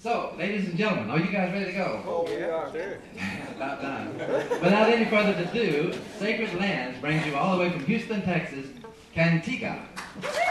So, ladies and gentlemen, are you guys ready to go? Oh, yeah, sure. About time. Without any further ado, Sacred Lands brings you all the way from Houston, Texas, Cantica.